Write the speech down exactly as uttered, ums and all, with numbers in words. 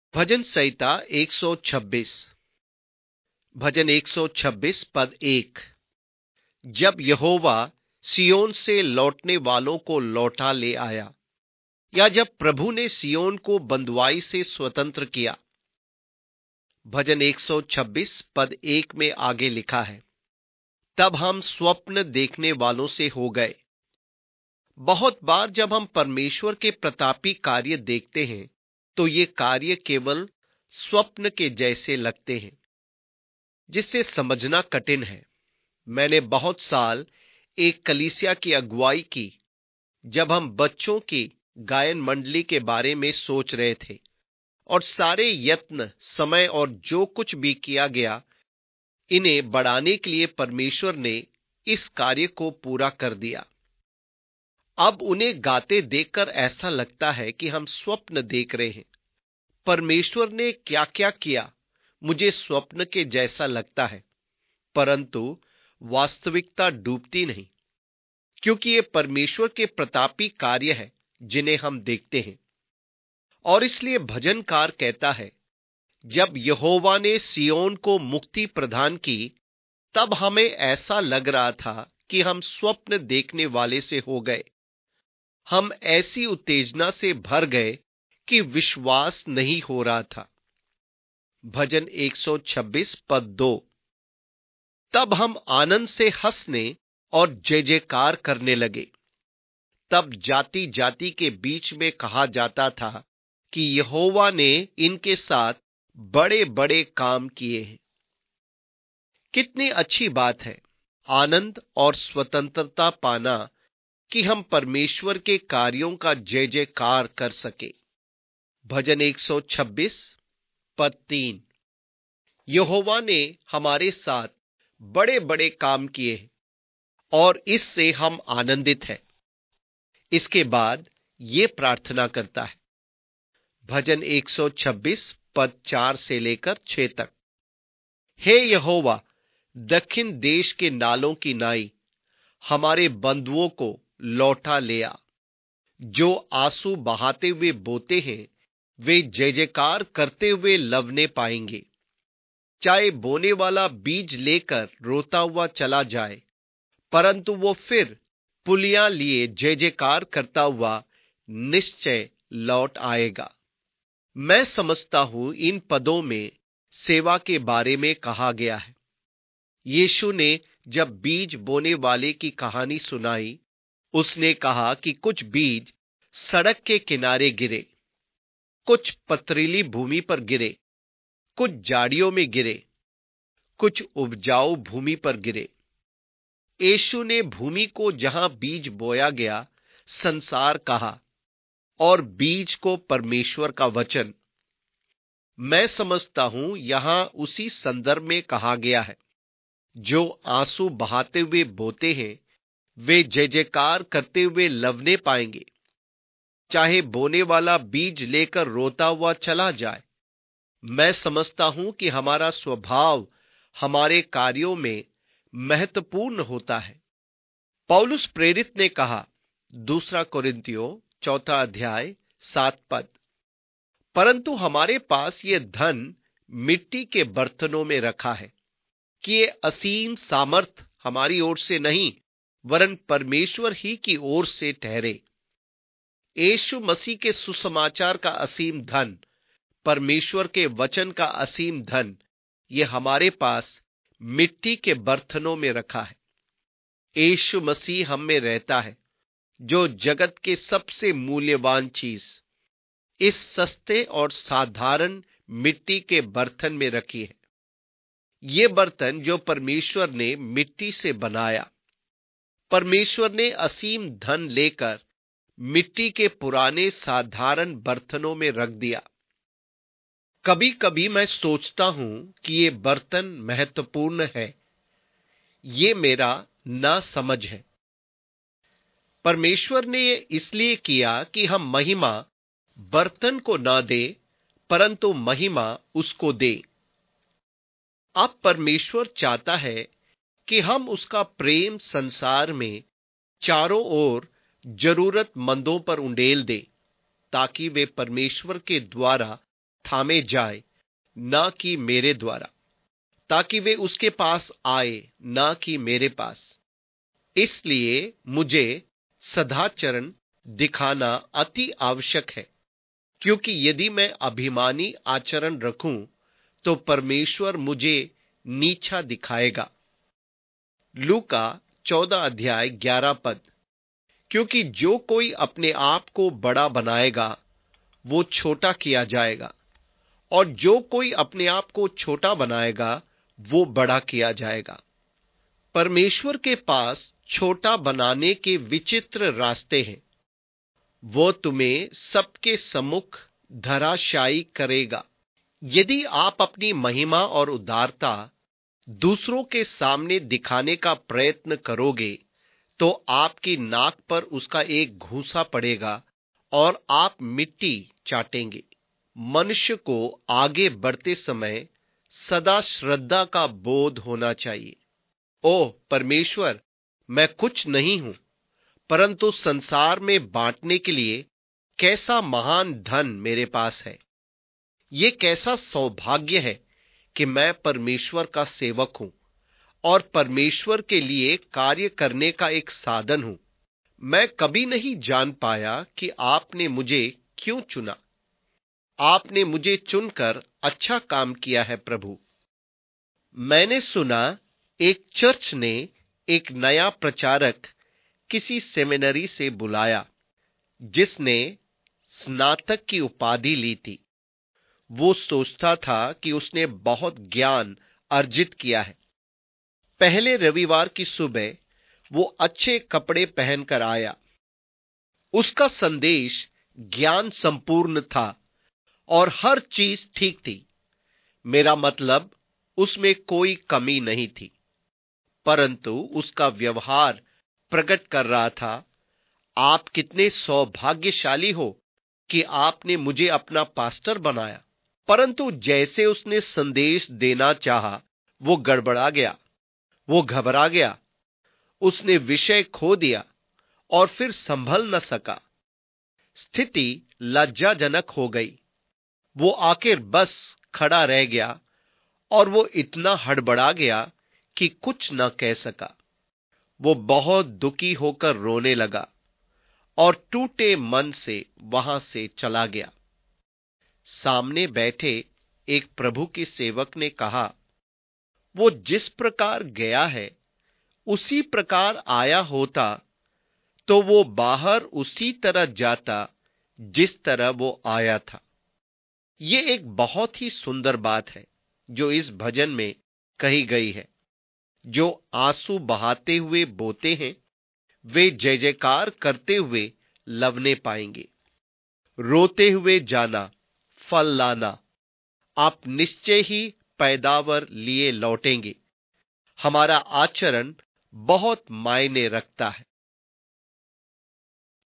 भजन संहिता एक सौ छब्बीस। भजन एक सौ छब्बीस पद एक। जब यहोवा सियोन से लौटने वालों को लौटा ले आया, या जब प्रभु ने सियोन को बंधुआई से स्वतंत्र किया। भजन एक सौ छब्बीस पद एक में आगे लिखा है, तब हम स्वप्न देखने वालों से हो गए। बहुत बार जब हम परमेश्वर के प्रतापी कार्य देखते हैं तो ये कार्य केवल स्वप्न के जैसे लगते हैं, जिससे समझना कठिन है। मैंने बहुत साल एक कलीसिया की अगुवाई की, जब हम बच्चों की गायन मंडली के बारे में सोच रहे थे और सारे यत्न, समय और जो कुछ भी किया गया, इन्हें बढ़ाने के लिए परमेश्वर ने इस कार्य को पूरा कर दिया। अब उन्हें गाते देखकर ऐसा लगता है कि हम स्वप्न देख रहे हैं। परमेश्वर ने क्या क्या किया मुझे स्वप्न के जैसा लगता है, परंतु वास्तविकता डूबती नहीं, क्योंकि ये परमेश्वर के प्रतापी कार्य है जिन्हें हम देखते हैं। और इसलिए भजनकार कहता है, जब यहोवा ने सियोन को मुक्ति प्रदान की, तब हमें ऐसा लग रहा था कि हम स्वप्न देखने वाले से हो गए। हम ऐसी उत्तेजना से भर गए कि विश्वास नहीं हो रहा था। भजन एक सौ छब्बीस पद दो। तब हम आनंद से हंसने और जय जयकार करने लगे। तब जाति जाति के बीच में कहा जाता था कि यहोवा ने इनके साथ बड़े बड़े काम किए हैं। कितनी अच्छी बात है आनंद और स्वतंत्रता पाना कि हम परमेश्वर के कार्यों का जय जयकार कर सके। भजन एक सौ छब्बीस पद तीन। यहोवा ने हमारे साथ बड़े बड़े काम किए हैं और इससे हम आनंदित हैं। इसके बाद ये प्रार्थना करता है, भजन एक सौ छब्बीस पद चार से लेकर छह तक। हे यहोवा, दक्षिण देश के नालों की नाई हमारे बंधुओं को लौटा ले आ। जो आंसू बहाते हुए बोते हैं, वे जय जयकार करते हुए लवने पाएंगे। चाहे बोने वाला बीज लेकर रोता हुआ चला जाए, परंतु वो फिर पुलियां लिए जय जयकार करता हुआ निश्चय लौट आएगा। मैं समझता हूं इन पदों में सेवा के बारे में कहा गया है। यीशु ने जब बीज बोने वाले की कहानी सुनाई, उसने कहा कि कुछ बीज सड़क के किनारे गिरे, कुछ पथरीली भूमि पर गिरे, कुछ झाड़ियों में गिरे, कुछ उपजाऊ भूमि पर गिरे। यीशु ने भूमि को जहां बीज बोया गया संसार कहा और बीज को परमेश्वर का वचन। मैं समझता हूं यहां उसी संदर्भ में कहा गया है। जो आंसू बहाते हुए बोते हैं, वे जय जयकार करते हुए लवने पाएंगे। चाहे बोने वाला बीज लेकर रोता हुआ चला जाए। मैं समझता हूं कि हमारा स्वभाव हमारे कार्यों में महत्वपूर्ण होता है। पौलुस प्रेरित ने कहा, दूसरा कोरिन्थियों चौथा अध्याय सात पद, परंतु हमारे पास ये धन मिट्टी के बर्तनों में रखा है कि ये असीम सामर्थ हमारी ओर से नहीं, वरन परमेश्वर ही की ओर से ठहरे। यीशु मसीह के सुसमाचार का असीम धन, परमेश्वर के वचन का असीम धन, ये हमारे पास मिट्टी के बर्तनों में रखा है। यीशु मसीह हम में रहता है, जो जगत के सबसे मूल्यवान चीज इस सस्ते और साधारण मिट्टी के बर्तन में रखी है। ये बर्तन जो परमेश्वर ने मिट्टी से बनाया, परमेश्वर ने असीम धन लेकर मिट्टी के पुराने साधारण बर्तनों में रख दिया। कभी कभी मैं सोचता हूं कि ये बर्तन महत्वपूर्ण है। ये मेरा ना समझ है। परमेश्वर ने ये इसलिए किया कि हम महिमा बर्तन को ना दे, परंतु महिमा उसको दे। अब परमेश्वर चाहता है कि हम उसका प्रेम संसार में चारों ओर जरूरतमंदों पर उंडेल दे, ताकि वे परमेश्वर के द्वारा थामे जाए, ना कि मेरे द्वारा, ताकि वे उसके पास आए, ना कि मेरे पास। इसलिए मुझे सदाचरण दिखाना अति आवश्यक है, क्योंकि यदि मैं अभिमानी आचरण रखूं तो परमेश्वर मुझे नीचा दिखाएगा। लूका चौदह अध्याय ग्यारह पद। क्योंकि जो कोई अपने आप को बड़ा बनाएगा वो छोटा किया जाएगा, और जो कोई अपने आप को छोटा बनाएगा वो बड़ा किया जाएगा। परमेश्वर के पास छोटा बनाने के विचित्र रास्ते हैं। वो तुम्हें सबके सम्मुख धराशायी करेगा। यदि आप अपनी महिमा और उदारता दूसरों के सामने दिखाने का प्रयत्न करोगे तो आपकी नाक पर उसका एक घूंसा पड़ेगा और आप मिट्टी चाटेंगे। मनुष्य को आगे बढ़ते समय सदा श्रद्धा का बोध होना चाहिए। ओह परमेश्वर, मैं कुछ नहीं हूं, परंतु संसार में बांटने के लिए कैसा महान धन मेरे पास है। ये कैसा सौभाग्य है कि मैं परमेश्वर का सेवक हूं और परमेश्वर के लिए कार्य करने का एक साधन हूं। मैं कभी नहीं जान पाया कि आपने मुझे क्यों चुना। आपने मुझे चुनकर अच्छा काम किया है प्रभु। मैंने सुना एक चर्च ने एक नया प्रचारक किसी सेमिनरी से बुलाया जिसने स्नातक की उपाधि ली थी। वो सोचता था कि उसने बहुत ज्ञान अर्जित किया है। पहले रविवार की सुबह वो अच्छे कपड़े पहनकर आया। उसका संदेश ज्ञान संपूर्ण था और हर चीज ठीक थी। मेरा मतलब उसमें कोई कमी नहीं थी, परंतु उसका व्यवहार प्रकट कर रहा था, आप कितने सौभाग्यशाली हो कि आपने मुझे अपना पास्टर बनाया। परंतु जैसे उसने संदेश देना चाहा, वो गड़बड़ा गया, वो घबरा गया, उसने विषय खो दिया और फिर संभल न सका। स्थिति लज्जाजनक हो गई। वो आखिर बस खड़ा रह गया और वो इतना हड़बड़ा गया कि कुछ न कह सका। वो बहुत दुखी होकर रोने लगा और टूटे मन से वहां से चला गया। सामने बैठे एक प्रभु के सेवक ने कहा, वो जिस प्रकार गया है उसी प्रकार आया होता तो वो बाहर उसी तरह जाता जिस तरह वो आया था। ये एक बहुत ही सुंदर बात है जो इस भजन में कही गई है। जो आंसू बहाते हुए बोते हैं वे जय जयकार करते हुए लवने पाएंगे। रोते हुए जाना, फल लाना, आप निश्चय ही पैदावार लिए लौटेंगे। हमारा आचरण बहुत मायने रखता है।